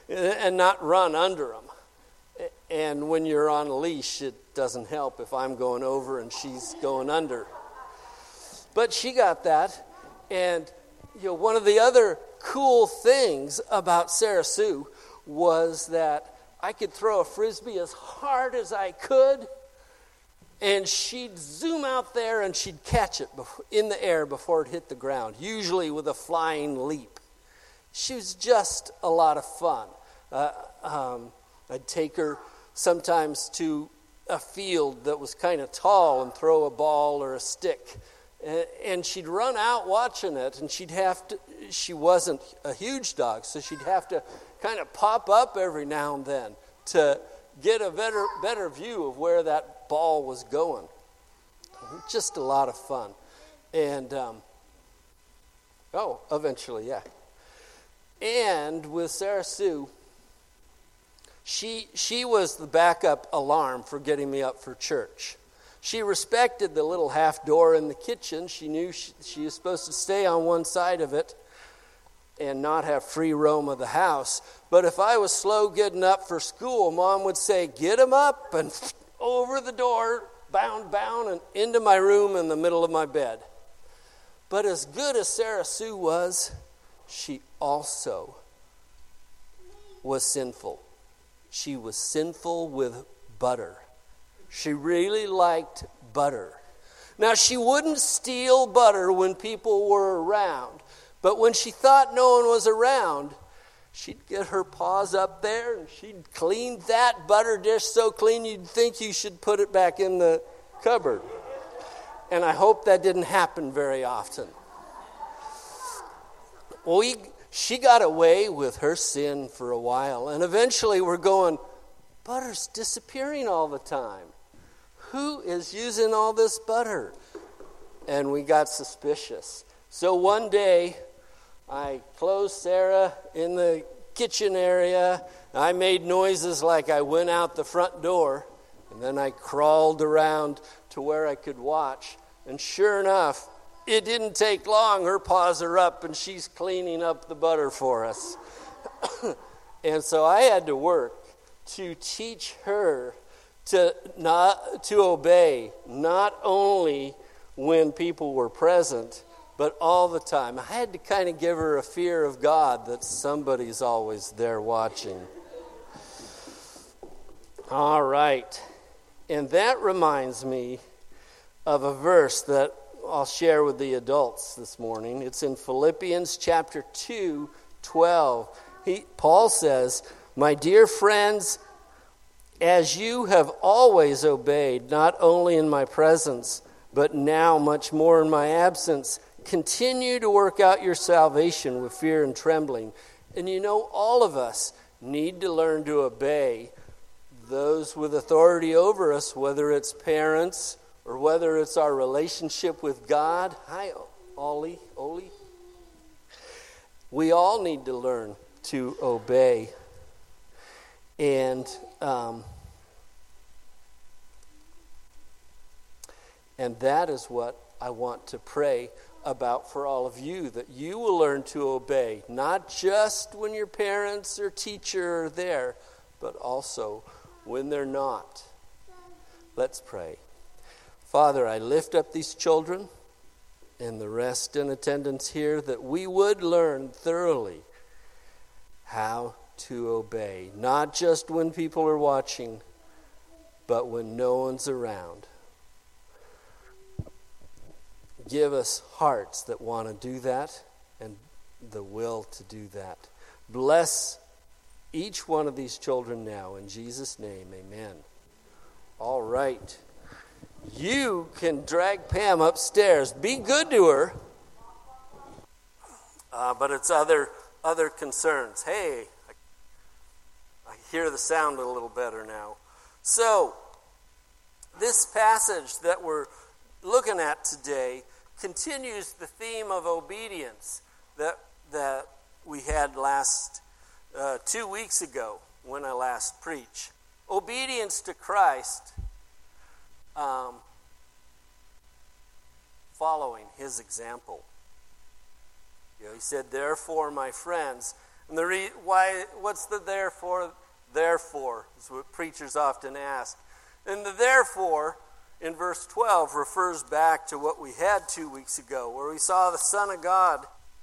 and not run under them. And when you're on a leash, it doesn't help if I'm going over and she's going under. But she got that. And one of the other cool things about Sarah Sue was that I could throw a frisbee as hard as I could, and she'd zoom out there and she'd catch it in the air before it hit the ground, usually with a flying leap. She was just a lot of fun. I'd take her sometimes to a field that was kind of tall and throw a ball or a stick. And she'd run out watching it, and she wasn't a huge dog, so she'd have to kind of pop up every now and then to get a better view of where that ball was going. Just a lot of fun. And, eventually, yeah. And with Sarah Sue, she was the backup alarm for getting me up for church. She respected the little half door in the kitchen. She knew she was supposed to stay on one side of it and not have free roam of the house. But if I was slow getting up for school, Mom would say, "Get him up," and over the door, bound, and into my room in the middle of my bed. But as good as Sarah Sue was, she also was sinful. She was sinful with butter. She really liked butter. Now, she wouldn't steal butter when people were around, but when she thought no one was around, she'd get her paws up there and she'd clean that butter dish so clean you'd think you should put it back in the cupboard. And I hope that didn't happen very often. Well, she got away with her sin for a while, and eventually we're going, butter's disappearing all the time. Who is using all this butter? And we got suspicious. So one day, I closed Sarah in the kitchen area. I made noises like I went out the front door, and then I crawled around to where I could watch. And sure enough, it didn't take long. Her paws are up, and she's cleaning up the butter for us. And so I had to work to teach her to obey, not only when people were present, but all the time. I had to kind of give her a fear of God that somebody's always there watching. All right. And that reminds me of a verse that I'll share with the adults this morning. It's in Philippians chapter 2, 12. Paul says, "My dear friends, as you have always obeyed, not only in my presence, but now much more in my absence, continue to work out your salvation with fear and trembling." And all of us need to learn to obey those with authority over us, whether it's parents or whether it's our relationship with God. Hi, Oli. We all need to learn to obey. And that is what I want to pray about for all of you, that you will learn to obey, not just when your parents or teacher are there, but also when they're not. Let's pray. Father, I lift up these children and the rest in attendance here, that we would learn thoroughly how to obey, not just when people are watching, but when no one's around. Give us hearts that want to do that and the will to do that. Bless each one of these children now. In Jesus' name, amen. All right. You can drag Pam upstairs. Be good to her. But it's other concerns. Hey, I hear the sound a little better now. So, this passage that we're looking at today continues the theme of obedience that we had last 2 weeks ago when I last preached. Obedience to Christ, following his example. He said, "Therefore, my friends, And what's the therefore? Therefore is what preachers often ask. And the therefore in verse 12 refers back to what we had 2 weeks ago, where we saw the Son of God,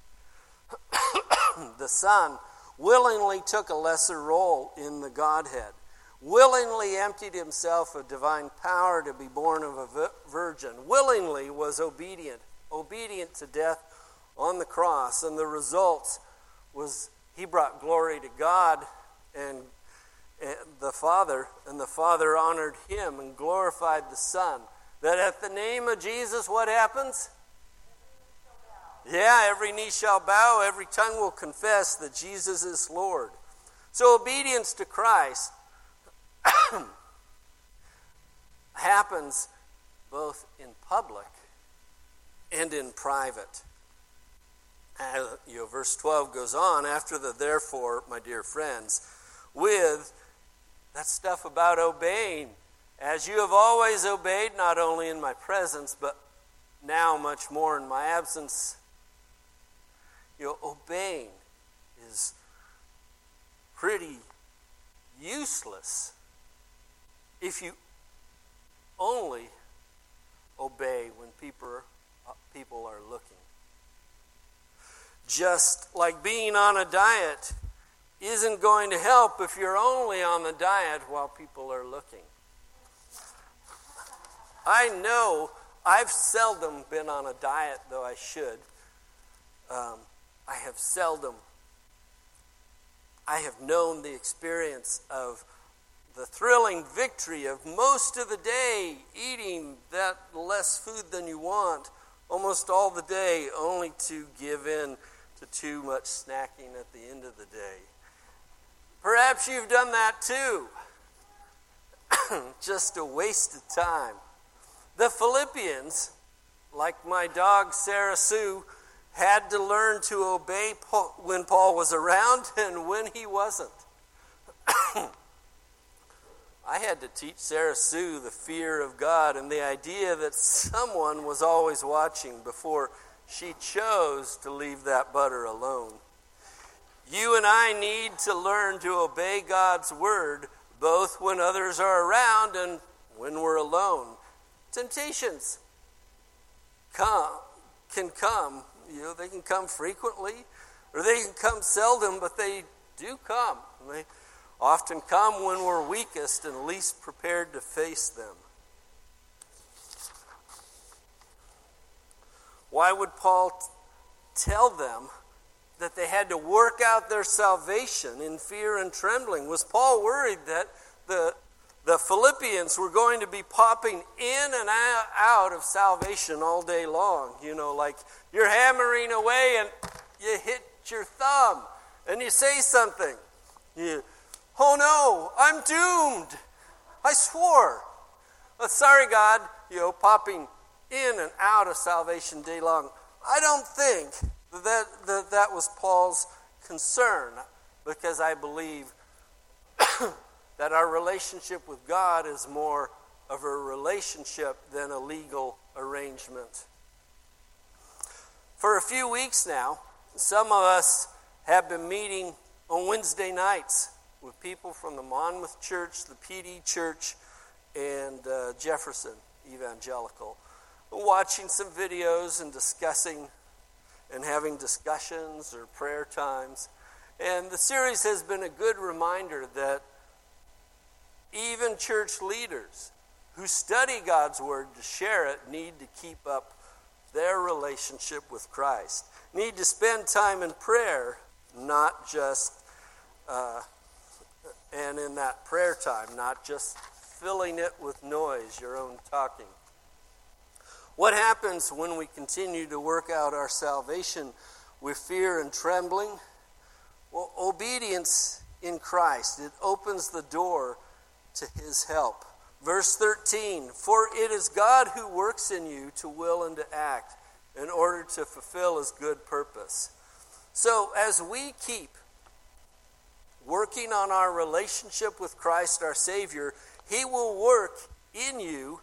the Son, willingly took a lesser role in the Godhead, willingly emptied himself of divine power to be born of a virgin, willingly was obedient to death on the cross, and the result was he brought glory to God and the Father, and the Father honored him and glorified the Son. That at the name of Jesus, what happens? Yeah, every knee shall bow, every tongue will confess that Jesus is Lord. So obedience to Christ happens both in public and in private. Verse 12 goes on, after the therefore, my dear friends, with that stuff about obeying. As you have always obeyed, not only in my presence, but now much more in my absence. Obeying is pretty useless if you only obey when people are looking. Just like being on a diet isn't going to help if you're only on the diet while people are looking. I know I've seldom been on a diet, though I should. I have known the experience of the thrilling victory of most of the day eating that less food than you want almost all the day, only to give in to too much snacking at the end of the day. Perhaps you've done that too. Just a waste of time. The Philippians, like my dog Sarah Sue, had to learn to obey when Paul was around and when he wasn't. I had to teach Sarah Sue the fear of God and the idea that someone was always watching before she chose to leave that butter alone. You and I need to learn to obey God's word both when others are around and when we're alone. Temptations can come. They can come frequently or they can come seldom, but they do come. They often come when we're weakest and least prepared to face them. Why would Paul tell them that they had to work out their salvation in fear and trembling? Was Paul worried that the Philippians were going to be popping in and out of salvation all day long? Like you're hammering away and you hit your thumb and you say something. Oh no, I'm doomed. I swore. Sorry, God, popping in and out of salvation day long. I don't think that was Paul's concern, because I believe that our relationship with God is more of a relationship than a legal arrangement. For a few weeks now, some of us have been meeting on Wednesday nights with people from the Monmouth Church, the PD Church, and Jefferson Evangelical, watching some videos and discussing and having discussions or prayer times. And the series has been a good reminder that even church leaders who study God's word to share it need to keep up their relationship with Christ, need to spend time in prayer, not just and in that prayer time, not just filling it with noise, your own talking. What happens when we continue to work out our salvation with fear and trembling? Well, obedience in Christ, it opens the door to his help. Verse 13, for it is God who works in you to will and to act in order to fulfill his good purpose. So as we keep working on our relationship with Christ our Savior, he will work in you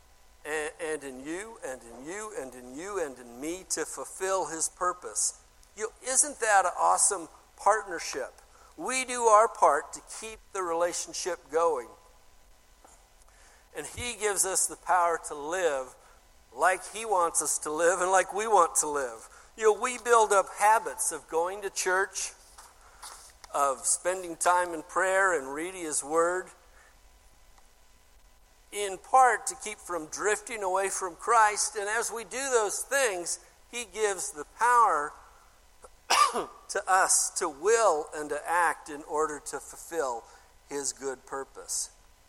and in you and in you and in you and in me to fulfill his purpose. Isn't that an awesome partnership? We do our part to keep the relationship going. And he gives us the power to live like he wants us to live and like we want to live. We build up habits of going to church, of spending time in prayer and reading his word, in part to keep from drifting away from Christ. And as we do those things, he gives the power to us to will and to act in order to fulfill his good purpose.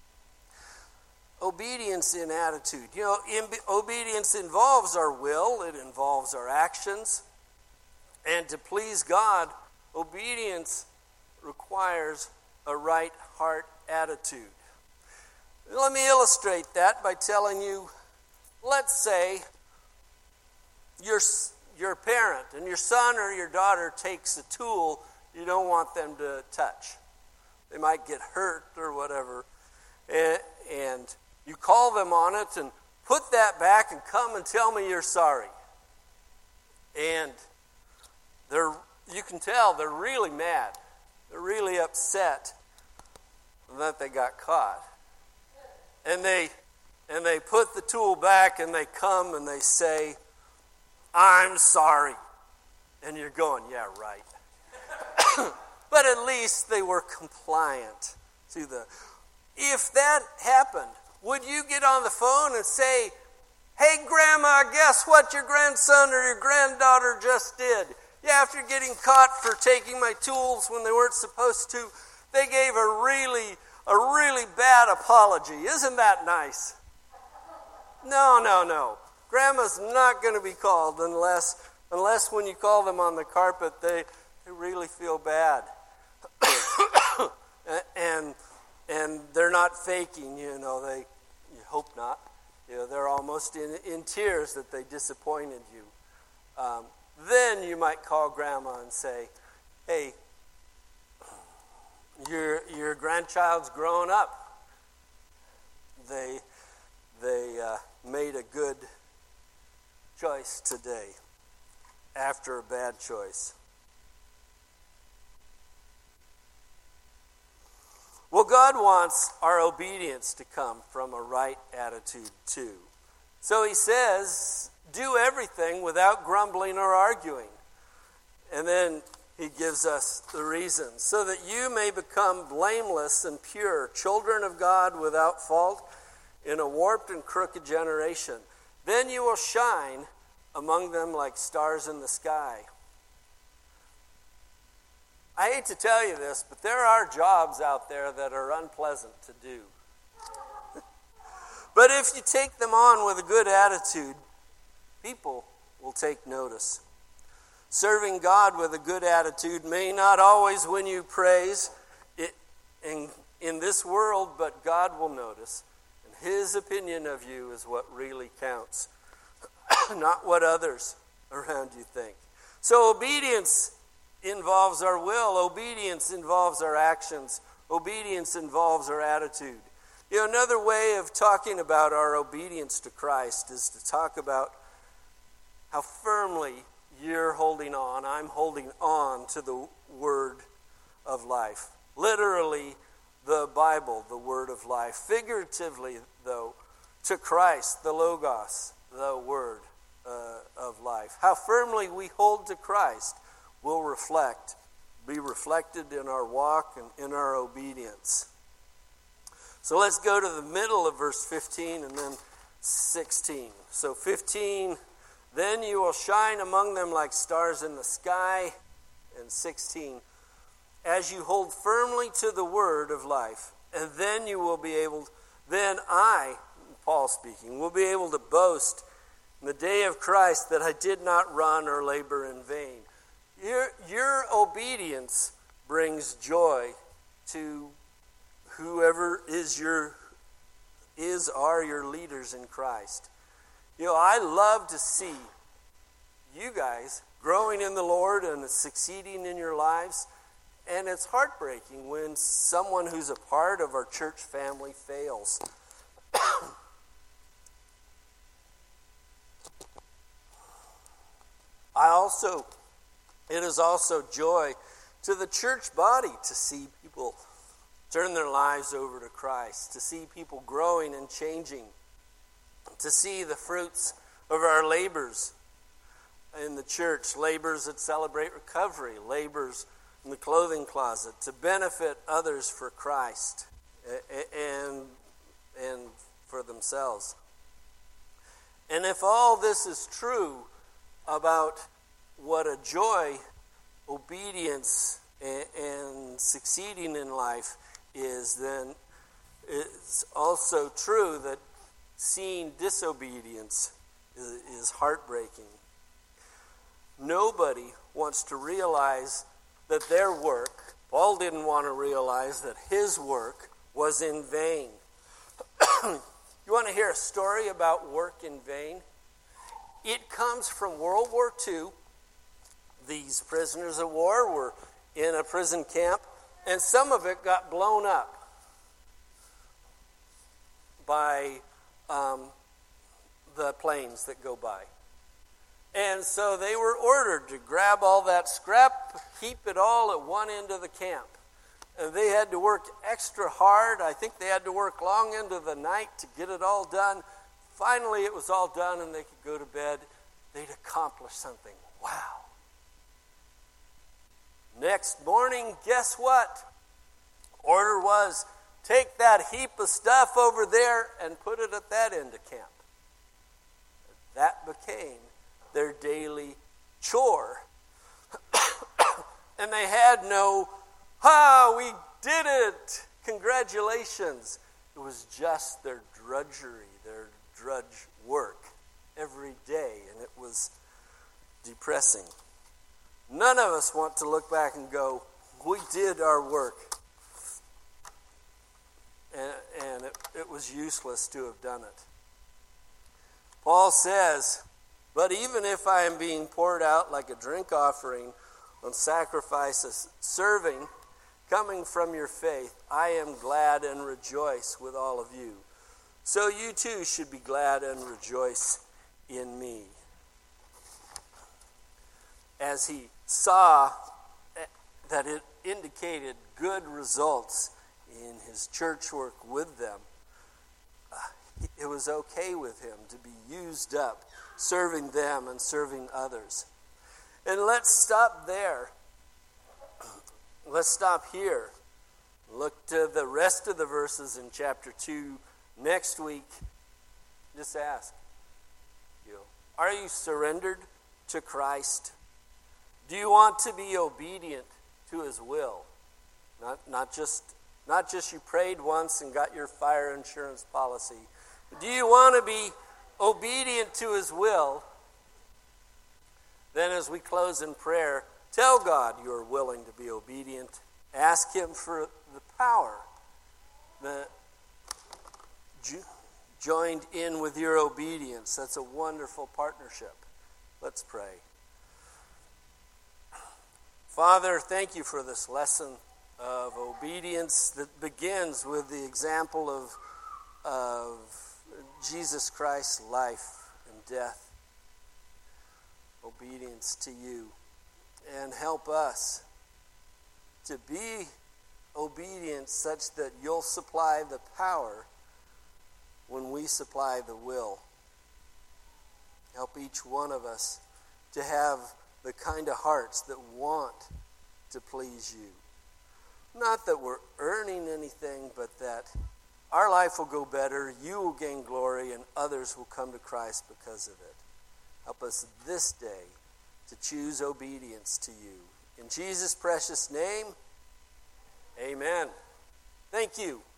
Obedience in attitude. Obedience involves our will, it involves our actions. And to please God, obedience requires a right heart attitude. Let me illustrate that by telling you, let's say you're a parent and your son or your daughter takes a tool you don't want them to touch. They might get hurt or whatever. And you call them on it and put that back and come and tell me you're sorry. And you can tell they're really mad. They're really upset that they got caught. And they put the tool back and they come and they say, "I'm sorry." And you're going, "Yeah, right." But at least they were compliant to If that happened, would you get on the phone and say, "Hey, Grandma, guess what your grandson or your granddaughter just did? Yeah, after getting caught for taking my tools when they weren't supposed to, they gave a really bad apology. Isn't that nice?" No. Grandma's not going to be called unless when you call them on the carpet, they really feel bad. and they're not faking, you hope not. They're almost in tears that they disappointed you. Then you might call Grandma and say, "Hey, your grandchild's growing up. They made a good choice today after a bad choice." Well, God wants our obedience to come from a right attitude too. So he says, do everything without grumbling or arguing. And then he gives us the reasons. So that you may become blameless and pure, children of God without fault in a warped and crooked generation. Then you will shine among them like stars in the sky. I hate to tell you this, but there are jobs out there that are unpleasant to do. But if you take them on with a good attitude, people will take notice. Serving God with a good attitude may not always win you praise in this world, but God will notice. And his opinion of you is what really counts, not what others around you think. So obedience involves our will. Obedience involves our actions. Obedience involves our attitude. Another way of talking about our obedience to Christ is to talk about how firmly you're holding on, I'm holding on to the word of life. Literally, the Bible, the word of life. Figuratively, though, to Christ, the Logos, the word of life. How firmly we hold to Christ will be reflected in our walk and in our obedience. So let's go to the middle of verse 15 and then 16. So 15, then you will shine among them like stars in the sky. And 16, as you hold firmly to the word of life, and then I, Paul speaking, will be able to boast in the day of Christ that I did not run or labor in vain. Your obedience brings joy to whoever are your leaders in Christ. I love to see you guys growing in the Lord and succeeding in your lives. And it's heartbreaking when someone who's a part of our church family fails. I also It is also joy to the church body to see people turn their lives over to Christ, to see people growing and changing, to see the fruits of our labors in the church, labors that celebrate recovery, labors in the clothing closet, to benefit others for Christ and for themselves. And if all this is true about what a joy, obedience, and succeeding in life is, then it's also true that seeing disobedience is heartbreaking. Nobody wants to realize that their work, Paul didn't want to realize that his work was in vain. You want to hear a story about work in vain? It comes from World War II. These prisoners of war were in a prison camp, and some of it got blown up by the planes that go by. And so they were ordered to grab all that scrap, heap it all at one end of the camp. And they had to work extra hard. I think they had to work long into the night to get it all done. Finally, it was all done and they could go to bed. They'd accomplished something. Wow. Next morning, guess what? Order was, take that heap of stuff over there and put it at that end of camp. That became their daily chore. And they had no, we did it, congratulations. It was just their drudgery, their drudge work every day, and it was depressing. None of us want to look back and go, we did our work, and it was useless to have done it. Paul says, but even if I am being poured out like a drink offering on sacrifices, serving, coming from your faith, I am glad and rejoice with all of you. So you too should be glad and rejoice in me. As he saw that it indicated good results in his church work with them, it was okay with him to be used up, serving them and serving others. And let's stop there. Let's stop here. Look to the rest of the verses in chapter 2 next week. Just ask, are you surrendered to Christ? Do you want to be obedient to his will? Not just you prayed once and got your fire insurance policy. Do you want to be obedient to his will? Then as we close in prayer, tell God you are willing to be obedient. Ask him for the power that joined in with your obedience. That's a wonderful partnership. Let's pray. Father, thank you for this lesson of obedience that begins with the example of Jesus Christ's life and death. Obedience to you. And help us to be obedient such that you'll supply the power when we supply the will. Help each one of us to have the kind of hearts that want to please you. Not that we're earning anything, but that our life will go better, you will gain glory, and others will come to Christ because of it. Help us this day to choose obedience to you. In Jesus' precious name, amen. Thank you.